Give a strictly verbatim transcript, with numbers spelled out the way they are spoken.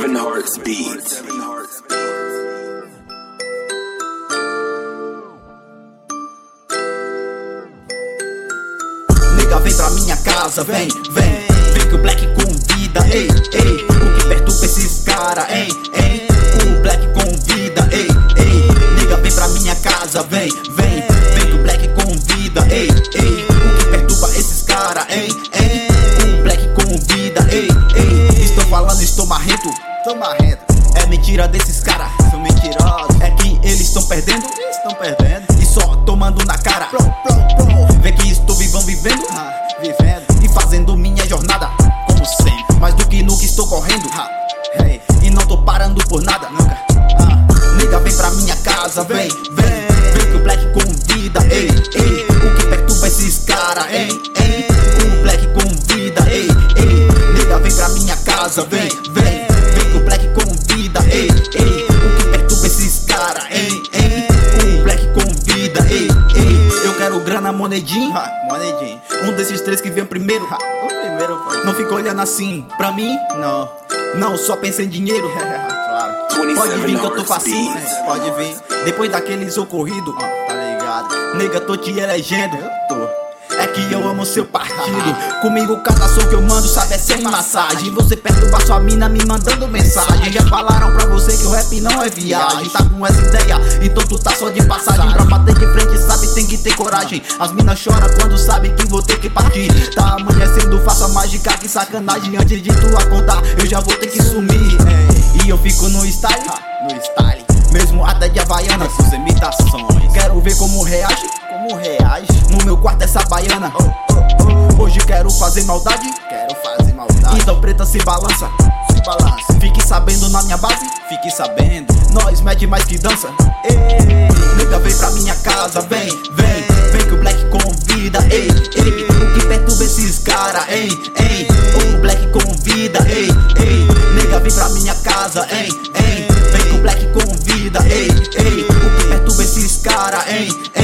Seven Hearts Beats. Nega, vem pra minha casa, vem, vem. Vem que o Black convida, ei, ei. O que perturba esses cara, ei, ei. O Black convida, ei, ei. Nega, vem pra minha casa, vem, vem. Vem que o Black convida, ei, ei. O que perturba esses cara, ei, ei. O Black convida, ei, ei. Estou falando, estou marrento, estou marrento. É mentira desses cara, são mentirosos. É que eles estão perdendo, estão perdendo. E só tomando na cara, plom, plom, plom. Vê que estou vivão vivendo, ah, vivendo. E fazendo minha jornada, como sempre. Mais do que nunca estou correndo, ah, hey. E não tô parando por nada, nunca, ah. Nega, vem pra minha casa, vem, vem. Vem que o Black convida, ei, ei. O que perturba esses cara, ei, ei. O Black convida, ei, ei. Nega, vem pra minha casa, vem, vem. Vem que o Black convida, ei, ei. O que perturba esses cara, ei, ei. O Black convida, ei, ei. Eu quero grana, monedinho, ha, monedinho. Um desses três que vem primeiro, ha, o primeiro foi. Não fica olhando assim, pra mim, não. Não, só pensa em dinheiro. Claro. Pode vir que eu tô facinho, né? Pode vir. Depois daqueles ocorridos, ó, tá ligado? Nega, tô te elegendo, eu tô. É que eu amo seu partido. Comigo cada som que eu mando sabe é sem massagem. Você perturba sua mina me mandando mensagem. Já falaram pra você que o rap não é viagem. Tá com essa ideia, então tu tá só de passagem. Pra bater de frente sabe tem que ter coragem. As minas choram quando sabem que vou ter que partir. Tá amanhecendo, faça mágica, que sacanagem. Antes de tu acordar eu já vou ter que sumir. E eu fico no style, no style. Mesmo até de Havaiana, suas imitações. Quero ver como reage, como reage. No meu quarto essa baiana, oh, oh, oh. Hoje quero fazer maldade, quero fazer maldade. Então preta se balança, se balança. Fique sabendo na minha base, fique sabendo. Nós mete mais que dança, ei. Nega, vem pra minha casa, vem, vem. Vem que o Black convida, ei, ei. O que perturba esses cara, ei, ei. O Black convida, ei, ei. Nega, vem pra minha casa, ei, ei. Vem que o Black convida, ei, ei. O que perturba esses cara, ei, ei.